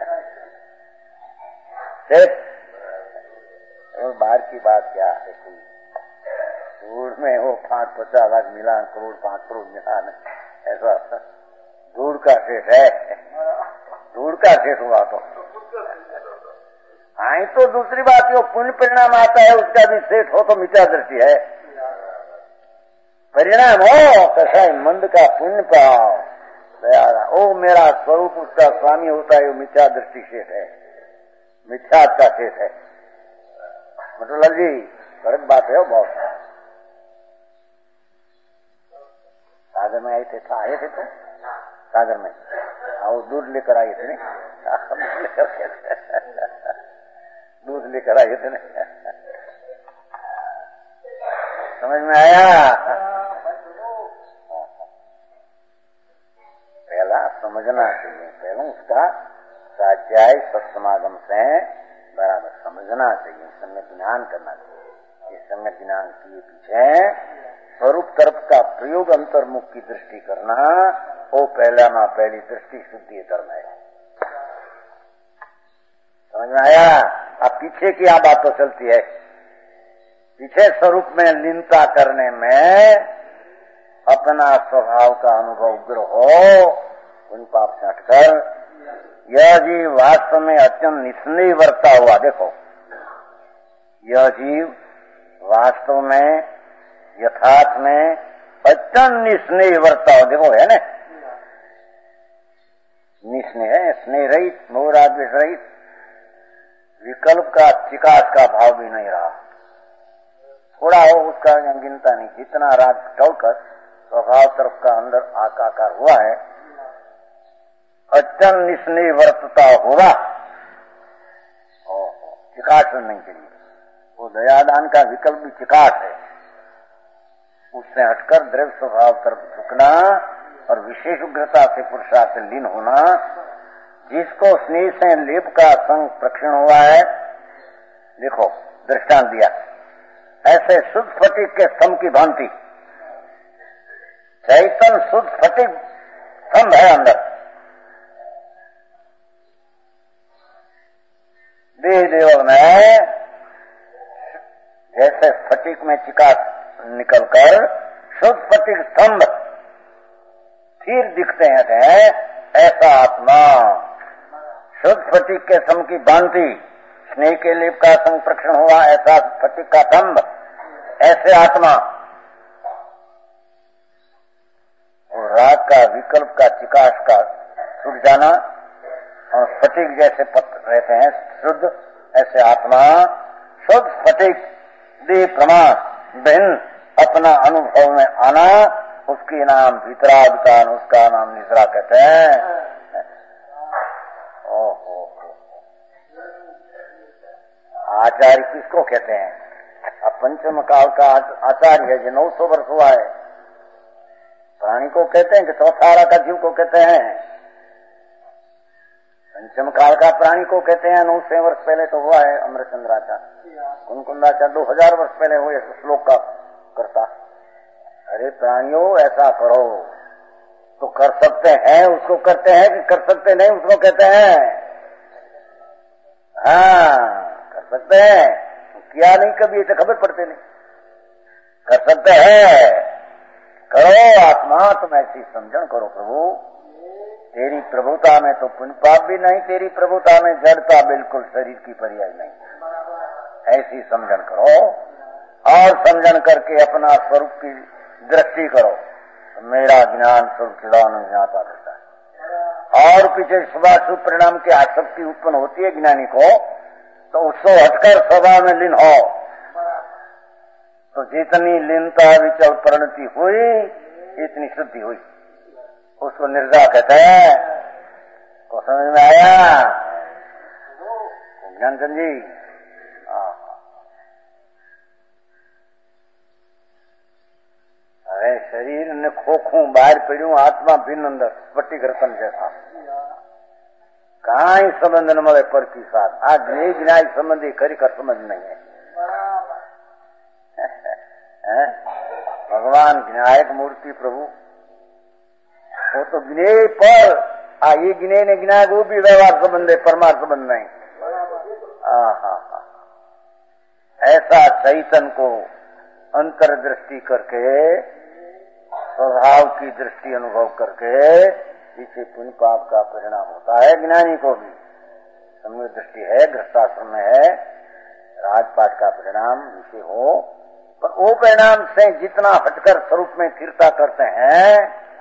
और बाहर की बात क्या है धूड़ में वो 5-50 लाख मिलान करोड़ 5 करोड़ मिलान ऐसा धूड़ का सेठ है धूड़ का सेठ हुआ तो हाँ तो दूसरी बात जो पुण्य परिणाम आता है उसका भी सेठ हो तो मिथ्या दृष्टि है परिणाम हो कसाई मंद का पुण्य पाओ दयाला ओ मेरा स्वरूप उसका स्वामी होता है वो मिथ्या दृष्टि सेठ है मिथ्या का सेठ है मतलब जी गलत बात है बहुत सागर में आए थे तो सागर में वो दूध लेकर आए थे दूध लेकर आए थे समझ में आया पहला समझना चाहिए पहले उसका स्वाध्याय सत्समागम से बराबर समझना चाहिए सम्यक ज्ञान करना चाहिए ये सम्यक ज्ञान किए पीछे स्वरूप तरफ का प्रयोग अंतर्मुख की दृष्टि करना वो पहली दृष्टि शुद्धि धर्म है समझ में आया अब पीछे की बात तो चलती है पीछे स्वरूप में लीनता करने में अपना स्वभाव का अनुभव उग्र हो उन पाप से हटकर यह जीव वास्तव में अत्यंत निस्नेह वर्ता हुआ देखो यह जीव वास्तव में यथार्थ में अत्यंत निस्नेह वर्ता हुआ देखो है ना निस्नेह है स्नेह रहित मोह राग द्वेष रहित विकल्प का चिकास का भाव भी नहीं रहा थोड़ा हो उसका गिनता नहीं जितना राग टलकर स्वभाव तरफ का अंदर आकाकार हुआ है अत्यंत निस्नेह वर्तता होगा चिकास नहीं चाहिए वो दयादान का विकल्प भी चिकास है उससे हटकर द्रव्य स्वभाव तरफ झुकना और विशेष उग्रता से पुरुषार्थ लीन होना जिसको स्नेह से लेप का संग प्रक्षण हुआ है देखो दृष्टांत दिया ऐसे शुद्ध स्फटिक के स्तंभ की भांति चैतन्य शुद्ध स्फटिक स्तंभ है अंदर देह देव में जैसे स्फटिक में चिकास निकलकर शुद्ध स्फटिक स्तंभ स्थिर दिखते हैं ऐसा आत्मा शुद्ध स्फटिक के सम की भांति स्नेह के लेप का संग प्रक्षण हुआ ऐसा स्फटिक का स्तंभ ऐसे आत्मा और राग का विकल्प का चिकास का छूट जाना और स्फटिक जैसे पत्र रहते हैं शुद्ध ऐसे आत्मा शुद्ध स्फटिक देह प्रमाण भिन्न अपना अनुभव में आना उसके नाम वितरागतान उसका नाम निद्रा कहते हैं ओहो आचार्य किसको कहते हैं अब पंचम काल का आचार्य है जो 900 वर्ष हुआ है प्राणी को कहते हैं कि चौथारा का जीव को कहते हैं पंचम काल का प्राणी को कहते हैं 900 वर्ष पहले तो हुआ है अमरचंद्राचार्य कुंकुंदाचार्य 2000 वर्ष पहले हुए श्लोक का करता अरे प्राणियों ऐसा करो तो कर सकते हैं उसको करते हैं कि कर सकते नहीं उसको कहते हैं हाँ कर सकते हैं किया नहीं कभी तो खबर पड़ते नहीं कर सकते हैं करो आत्मा तुम ऐसी समझन करो प्रभु तेरी प्रभुता में तो पुण्य पाप भी नहीं तेरी प्रभुता में जड़ता बिल्कुल शरीर की पर्याय नहीं ऐसी समझन करो और समझन करके अपना स्वरूप की दृष्टि करो तो मेरा ज्ञान स्वरूप चिदानंद ज्ञाता रहता है और पीछे शुभाशुभ परिणाम की आसक्ति उत्पन्न होती है ज्ञानी को तो उसको हटकर स्वभाव में लीन हो तो जितनी लीनता विचल परिणति हुई इतनी शुद्धि हुई उसको निर्जा कहते हैं को समझ में आया ज्ञानचंद जी अरे शरीर ने खोखू बाहर पड़ू आत्मा भिन्न अंदर स्फटिक रतन जैसा कहाँ ही संबंध न મળે પર की साथ आ ज्ञेय ज्ञाय संबंधी खरीखर समझ नहीं है। भगवान ज्ञायक मूर्ति प्रभु वो तो ज्ञेय पर ये ज्ञेय ने ज्ञायक वो भी व्यवहार संबंध है, परमार्थ संबंध नहीं। ऐसा चैतन को अंतर्दृष्टि करके स्वभाव की दृष्टि अनुभव करके जिसे पुण्य पाप का परिणाम होता है। ज्ञानी को भी समय दृष्टि है, गृहस्थाश्रम में है, राजपाट का परिणाम जिसे हो, पर वो परिणाम से जितना हटकर स्वरूप में स्थिरता करते हैं,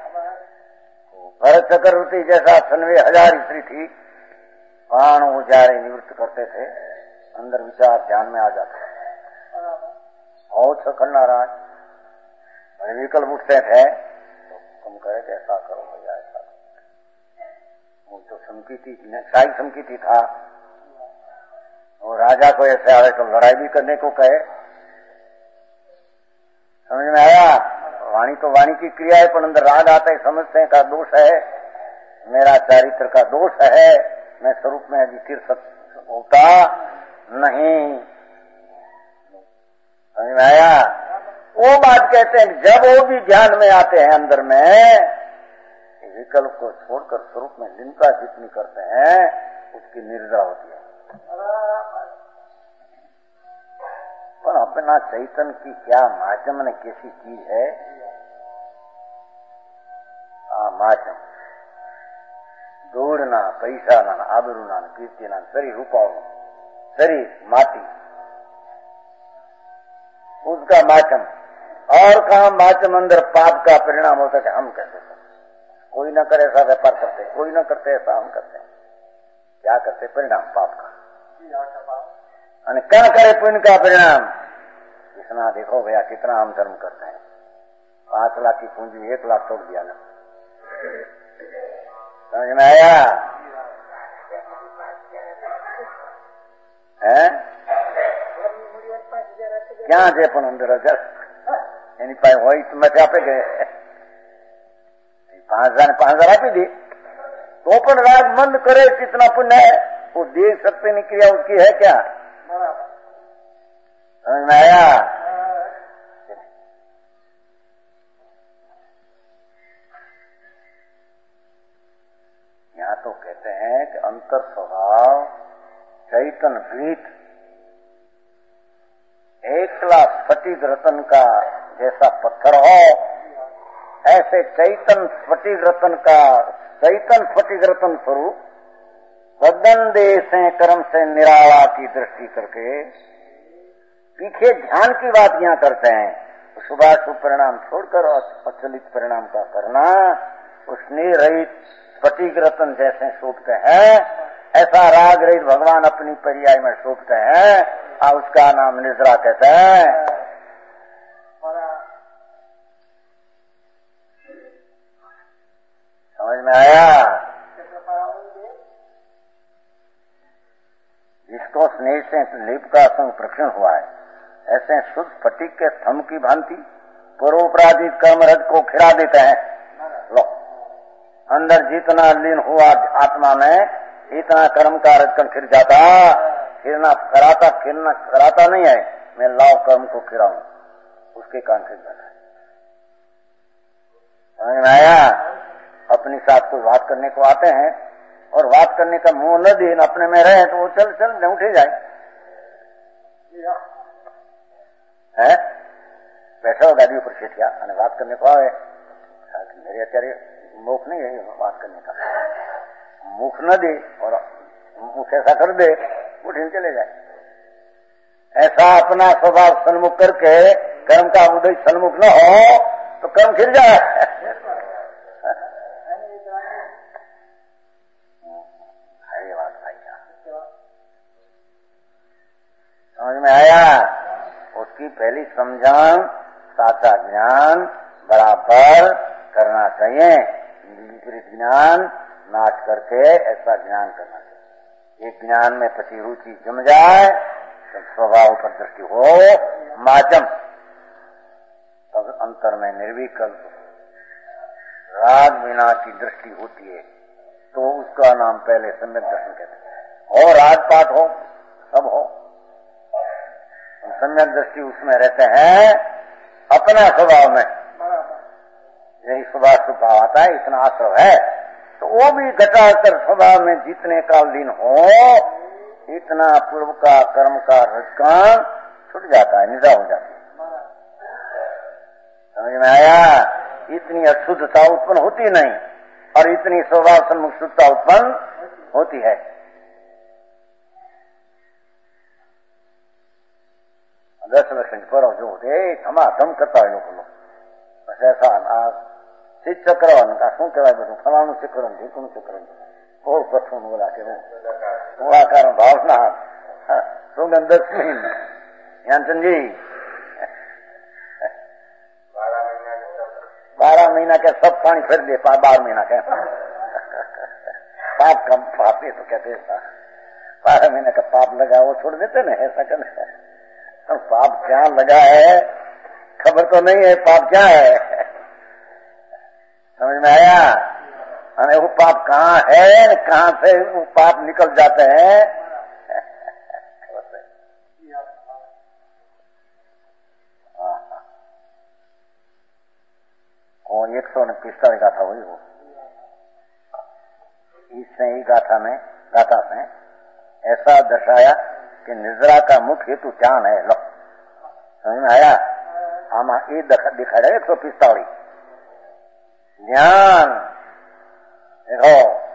भरत चक्रवर्ती जैसा 96,000 स्त्री थी, प्राण वो जारे निवृत्त करते थे, अंदर विचार ध्यान में आ जाता है। और छखंड नाराज विकल्प उठते थे तो तुम कहे कि ऐसा करो भैया, ऐसा करो। वो तो संकीर्ति शाही संकीर्ति था, और राजा को ऐसे आवे तो लड़ाई भी करने को कहे। समझ में आया? वाणी तो वाणी की क्रिया है, पर अंदर राग आता है, समझते हैं का दोष है, मेरा चारित्र का दोष है, मैं स्वरूप में अभी तीर्थ होता नहीं। समझ में आया? वो बात कहते हैं जब वो भी ध्यान में आते हैं अंदर में, विकल्प को छोड़कर स्वरूप में लीनता जितनी करते हैं उसकी निर्जा होती है। पर अपना चैतन की क्या माध्यम ने कैसी चीज है? माध्यम दौड़ना, पैसा ना, आबरू ना, कीर्ति ना, शरीर रूपाओं, शरीर माटी, उसका माध्यम। और कहा माध्यम अंदर पाप का परिणाम होता है। हम कैसे करते, कोई न करे ऐसा व्यापार करते, कोई न करते ऐसा हम करते हैं। क्या करते? परिणाम पाप का। और क्या करे पुण्य का परिणाम? इतना देखो भैया कितना हम धर्म करते हैं। 5 लाख की पूंजी 1 लाख तोड़ दिया ना। समझ में आया? है क्या છે પણ અંદર એની પાસે હોય તો મેં આપે કે 5,000 5,000 આપી દે तो પણ राग मंद करे कितना पुण्य है, वो देख सकते नहीं क्रिया उसकी है क्या? समझ में आया? यहाँ तो कहते हैं कि अंतर स्वभाव चैतन भीत एकला स्फटिक रतन का जैसा पत्थर हो, ऐसे चैतन स्फटिक रतन का चैतन स्फटिक रतन स्वरूप सदन देह से कर्म से निराला की दृष्टि करके पीछे ध्यान की बात यहाँ करते हैं। शुभाशुभ परिणाम छोड़कर अचलित परिणाम का करना, उसने रहित स्फटिक रतन जैसे शोधते हैं, ऐसा राग रहित भगवान अपनी पर्याय में शोधते हैं, और उसका नाम निद्रा कहते हैं। समझ में आया? जिसको स्नेह से लेप का संग प्रक्षण हुआ है, ऐसे शुद्ध स्फटिक के स्तंभ की भांति पूर्वपराधित कर्म रज को खिला देते हैं। लो, अंदर जितना लीन हुआ आत्मा में इतना कर्म का रजकन खिर जाता, खिरना कराता नहीं है, मैं लाव कर्म को खिराऊं, उसके कारण खिर जाता है। समझ में आया? अपनी साथ को बात करने को आते हैं और बात करने का मुंह न दे, अपने में रहे तो वो चल न उठे जाए। है बैठा हो गाड़ी ऊपर सेठिया और बात करने को आवे, मेरे अत्यारे मुख नहीं है बात करने का, मुख न दे और मुख ऐसा कर दे उठे चले जाए। ऐसा अपना स्वभाव सन्मुख करके कर्म का उदय सन्मुख न हो तो कर्म खिल जाए। अरे बात भाई समझ में आया? उसकी पहली समझन साचा ज्ञान बराबर करना चाहिए, विपरीत ज्ञान नाश करके ऐसा ज्ञान करना चाहिए। एक ज्ञान में पति रुचि जम जाए तो स्वभाव पर दृष्टि हो माध्यम, तब अंतर में निर्विकल्प राग बिना की दृष्टि होती है। तो उसका नाम पहले सम्यक दर्शन कहते हैं। हो राजपाट हो सब हो, सम्यक दृष्टि उसमें रहते हैं अपना स्वभाव में। यही स्वभाव स्वभाव आता है, इतना आश्रव है तो वो भी घटाकर स्वभाव में जितने काल दिन हो इतना पूर्व का कर्म का रजकान छूट जाता है, निजा हो जाती है। समझ में आया? इतनी अशुद्धता उत्पन्न होती नहीं और इतनी स्वभाव सन्मुख शुद्धता उत्पन्न होती है। दस वर्ष पर जो होते धमाधम करता है लोग बस ऐसा सिद्ध चक्र शू कहवाय बधु फलाणु चक्र ढीकणु चक्र को पथू बोला के गोलाकार भावना सुगंध ध्यानचंद जी 12 महीना के सब पानी फिर दे 12 महीना के पाप कम पाप तो कहते 12 महीने का पाप लगा वो छोड़ देते ना, ऐसा करना तो पाप क्या लगा है खबर तो नहीं है, पाप क्या है समझ में आया? अरे वो पाप कहाँ है, कहाँ से वो पाप निकल जाते हैं। वो 145 गाथा हुई वो, इसने ही गाथा से ऐसा दर्शाया कि निद्रा का मुख्य हेतु ध्यान है। लो समझ में आया? आमा ये दिखा रहे 145 ध्यान देखो।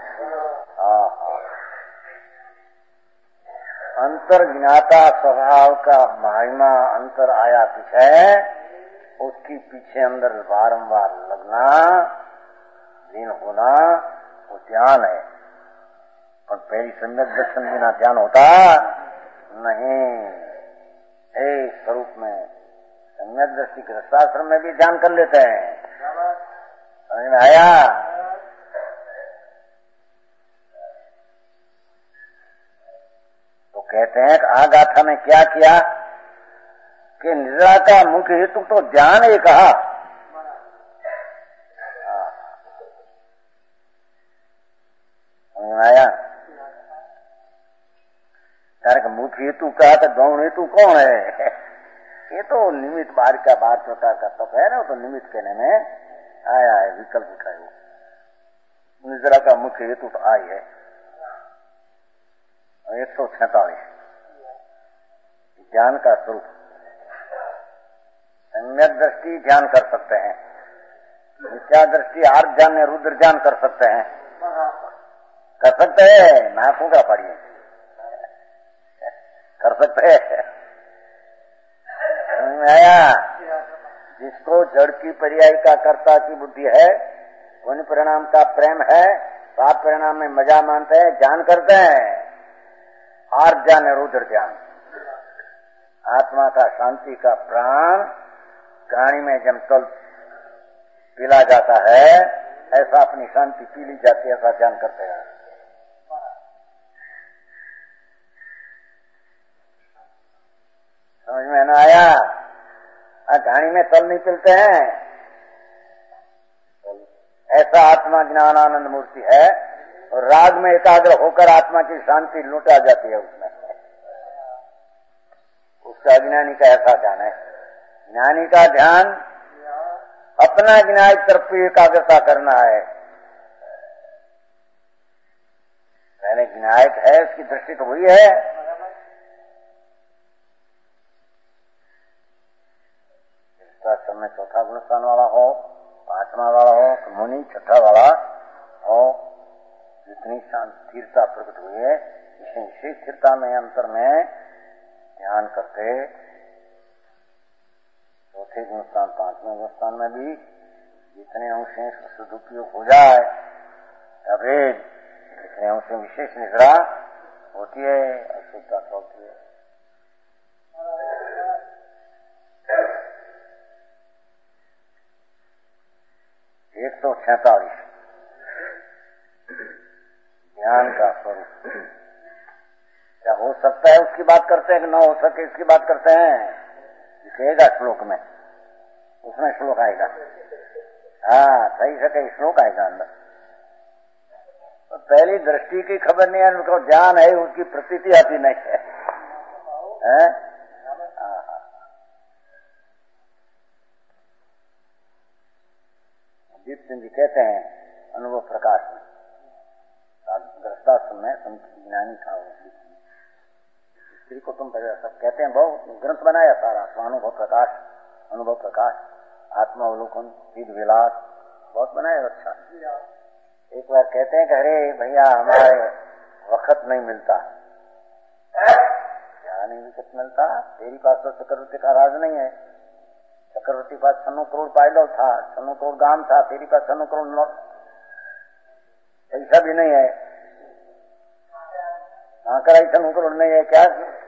अंतर्ज्ञाता स्वभाव का महिमा अंतर आया पीछे, उसकी पीछे अंदर बारंबार लगना लीन होना वो ध्यान है। और पहली सम्यक दर्शन बिना ध्यान होता नहीं। एक स्वरूप में सम्यक दृष्टि के शास्त्र में भी ध्यान कर लेते हैं। समझ में आया? तो कहते हैं कि आगाथा ने क्या किया कि निद्रा का मुख्य हेतु तो ध्यान ही कहा। समझ में आया? कारण मुख्य हेतु कहा तो गौण हेतु कौन है? ये तो निमित्त बाहर का बाहर प्रकार का तप है ना, तो निमित्त कहने में आया है, विकल्प उठाए वो। निद्रा का मुख्य हेतु तो आई है। 146 ज्ञान का स्वरूप। सम्यक दृष्टि ध्यान कर सकते हैं, मिथ्या दृष्टि आर्थ ध्यान या रुद्र ध्यान कर सकते हैं। कर सकते हैं, नाकों का पढ़िए कर सकते हैं। आया? जिसको जड़ की पर्याय का कर्ता की बुद्धि है, पुण्य परिणाम का प्रेम है, पाप परिणाम में मजा मानते हैं, ज्ञान करते हैं। आर्थ ज्ञान है रुद्र ज्ञान। आत्मा का शांति का प्राण गाड़ी में जब तल पीला जाता है ऐसा अपनी शांति पी ली जाती है, ऐसा ज्ञान करते हैं। समझ में ना आया? घाणी में तल नहीं पिलते हैं, ऐसा आत्मा ज्ञान आनंद मूर्ति है। और राग में एकाग्र होकर आत्मा की शांति लुटा जाती है उसमें। उसका अज्ञानी का ऐसा ध्यान है। ज्ञानी का ध्यान अपना ज्ञान तरफ एकाग्रता करना है। पहले ज्ञायक है, उसकी दृष्टि तो वही है। में चौथा गुण स्थान वाला हो, 5वां वाला हो, मुनि 6ठा वाला हो, जितनी स्थिरता प्रकट हुई है इसे विशेष स्थिरता में अंतर में ध्यान करते। चौथे गुण स्थान 5वें गुण स्थान में भी जितने अंश हैं सदुपयोग हो जाए, अभी जितने अंश में विशेष निद्रा होती है, अशुद्धता होती है। एक 146 ज्ञान का स्वरूप क्या हो सकता है उसकी बात करते हैं कि न हो सके इसकी बात करते हैं। लिखेगा श्लोक में, उसमें श्लोक आएगा। हाँ सही सके श्लोक आएगा अंदर। तो पहली दृष्टि की खबर नहीं है, उनको ज्ञान है, उसकी प्रतीति आती नहीं है, हैं? दीप सिंह जी कहते हैं अनुभव प्रकाश में, ग्रस्ताश्रम में ज्ञानी था स्त्री को तुम सब कहते हैं, बहुत ग्रंथ बनाया सारा, स्वानुभव प्रकाश, अनुभव प्रकाश, आत्मावलोकन, चिद विलास, बहुत बनाया। अच्छा, एक बार कहते हैं कि अरे भैया हमारे वक्त नहीं मिलता, क्या नहीं वक्त मिलता, तेरी पास तो चक्रवर्ती का राज नहीं है, चक्रवर्ती पास 96 करोड़ पायलट था, 96 करोड़ गांव था, तेरी पास 96 करोड़ नोट पैसा भी नहीं है, कहाँ कराई 96 करोड़ नहीं है, क्या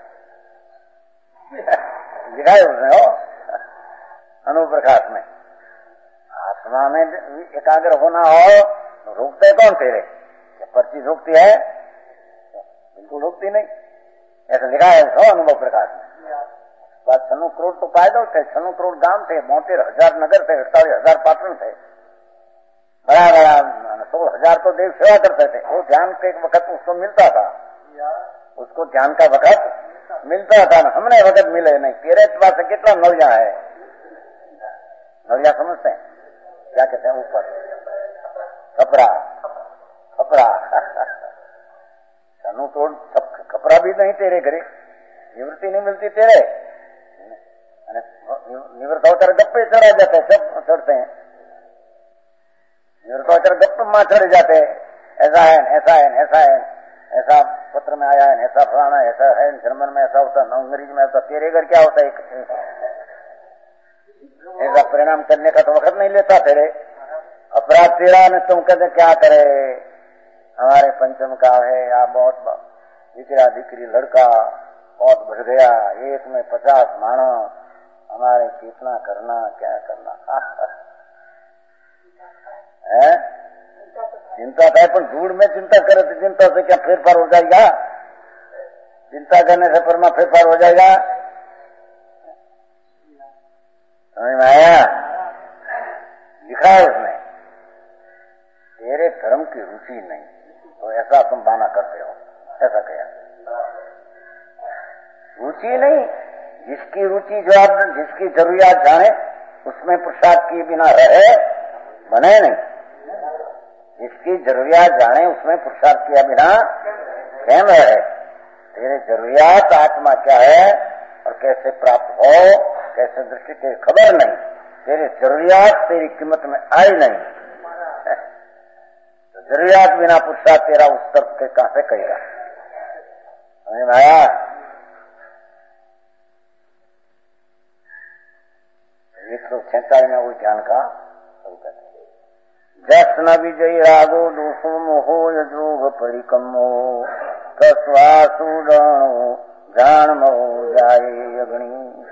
लिखा है उसने हो अनुभव प्रकाश में। आत्मा में एकाग्र होना हो तो रोकते कौन तेरे, पर्ची रोकती है, बिल्कुल रोकती नहीं, ऐसा लिखा है उसको अनुभव प्रकाश में। बात 96 करोड़ तो पायदल थे, 96 करोड़ गांव थे, 72,000 नगर थे, 48,000 पाटन थे, बड़ा बड़ा 16,000 तो देव सेवा करते थे। वो ध्यान के वक्त उसको मिलता था, उसको ध्यान का वक्त मिलता था, हमने वक्त मिले नहीं। तेरे पास कितना नौया है, नौया समझते हैं क्या कहते हैं, ऊपर कपड़ा, कपड़ा 96 करोड़ कपड़ा भी नहीं तेरे घरे, निवृत्ति नहीं मिलती तेरे, निवृत्त होकर गप्पे चढ़ा जाते, सब चढ़ते हैं, निवृत्त होकर गप्पे मां चढ़ जाते, ऐसा है ऐसा है ऐसा है, ऐसा पत्र में आया है, ऐसा फलाना ऐसा है, जर्मन में ऐसा होता, अंग्रेजी में ऐसा, तेरे घर क्या होता है, ऐसा परिणाम करने का तो वक्त नहीं लेता तेरे। अपराध तेरा ने तुम कहते क्या करे, हमारे पंचम का है या बहुत दिकरा दिकरी लड़का बहुत बढ़ गया, एक में 50 मानो, हमारे कितना करना क्या करना है, चिंता था, पर धूड़ में चिंता करे तो चिंता से क्या फेर पार हो जाएगा, चिंता करने से परमा फेर पार हो जाएगा, समझ में आया, लिखा है उसने, तेरे धर्म की रुचि नहीं तो ऐसा तुम बहाना करते हो, ऐसा कहा, रुचि नहीं, जिसकी रुचि जो आप जिसकी जरूरियात जाने उसमें पुरुषार्थ किए बिना रहे बने नहीं, जिसकी जरूरियात जाने उसमें पुरुषार्थ किया बिना कैम रहे। तेरे जरूरियात आत्मा क्या है और कैसे प्राप्त हो, कैसे दृष्टि तेरी खबर नहीं, तेरी जरूरियात तेरी कीमत में आई नहीं, तो जरूरियात बिना पुरुषार्थ तेरा उस तरफ के कहां से कहेगा, समझ में आया। 146 में वो ज्ञान का जस न विजय रागो दोषो मोहो यजोग परिकमो कस्वासु डाणो जान मोह जाए अग्नि।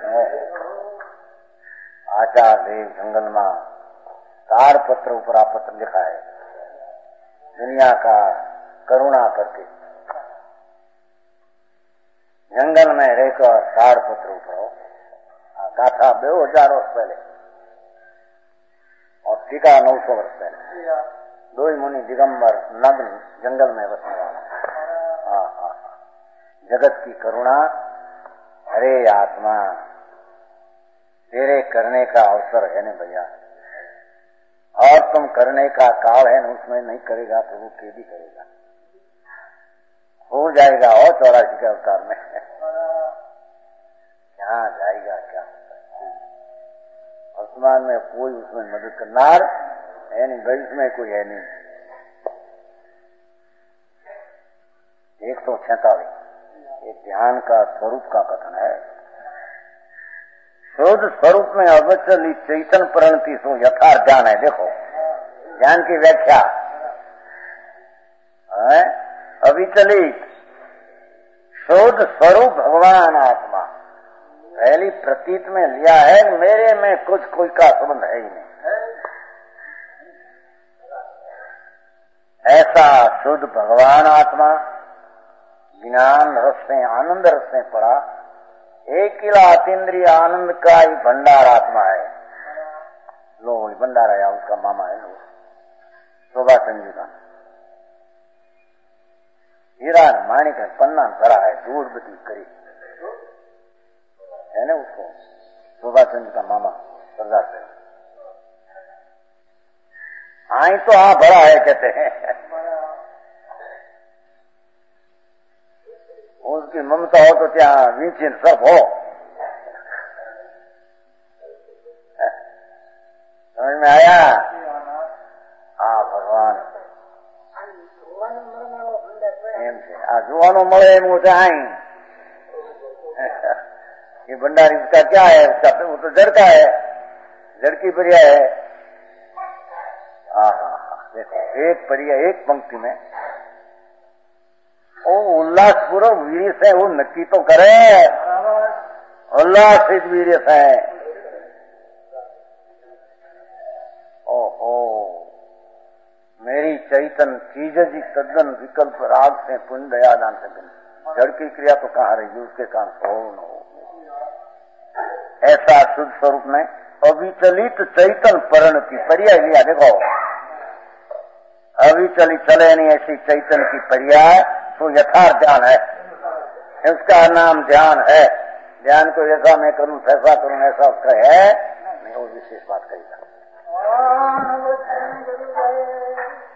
आचार्य देव जंगल में तार पत्र ऊपर पत्र लिखा है, दुनिया का करुणा करके जंगल में रहकर तार पत्र ऊपर गाथा 2000 वर्ष पहले और टीका 900 वर्ष पहले, दो ही मुनि दिगंबर नग्न जंगल में बसने वाला। जगत की करुणा, अरे आत्मा तेरे करने का अवसर है न भैया, और तुम करने का काल है न, उसमें नहीं करेगा तो वो के भी करेगा, हो जाएगा और 84 के अवतार में क्या जाएगा, क्या वर्तमान में कोई उसमें मदद करनार है नहीं, भविष्य में कोई है नहीं। 146 एक ध्यान का स्वरूप का कथन है। शोध स्वरूप में अवचली चैतन प्रणति सो यथार्थ ध्यान है। देखो ध्यान की व्याख्या है, अविचलित शोध स्वरूप भगवान आत्मा। पहली प्रतीत में लिया है, मेरे में कुछ कोई का संबंध है ही नहीं, ऐसा शुद्ध भगवान आत्मा ज्ञान रस से आनंद रस से पड़ा, एक किला अतीन्द्रिय आनंद का ही भंडार आत्मा है। लो भंडार आया, उसका मामा है लो शोभा चंद जी का, माणिक है पन्ना भरा है, धूड़ बदी करी है ना उसको, सुभाष चंद्र का मामा सरदार से आई तो हाँ भरा है कहते हैं। उसकी ममता हो तो क्या विचिन सब हो, समझ में आया? हाँ भगवान एम से आ जुआनो મળે એમ वो आई ये भंडारी उसका क्या है, उसका वो तो जड़ का है, जड़ की परिया है। देखो एक परिया एक पंक्ति में वो उल्लासपूर्वक वीर से वो नक्की तो करे, उल्लासित वीर से। ओहो मेरी चैतन चीज जी तद्दन विकल्प राग से पुण्य दया दान से बिन, जड़ की क्रिया तो कहाँ रही, उसके कारण हो न हो। ऐसा शुद्ध स्वरूप में अविचलित चैतन परिणति पर्याय लिया। देखो अविचलित चले नहीं ऐसी चैतन की पर्याय तो यथार्थ ध्यान है, उसका नाम ध्यान है। ध्यान को ऐसा मैं करूं ऐसा करूं ऐसा उसका है नहीं, वो विशेष बात कही।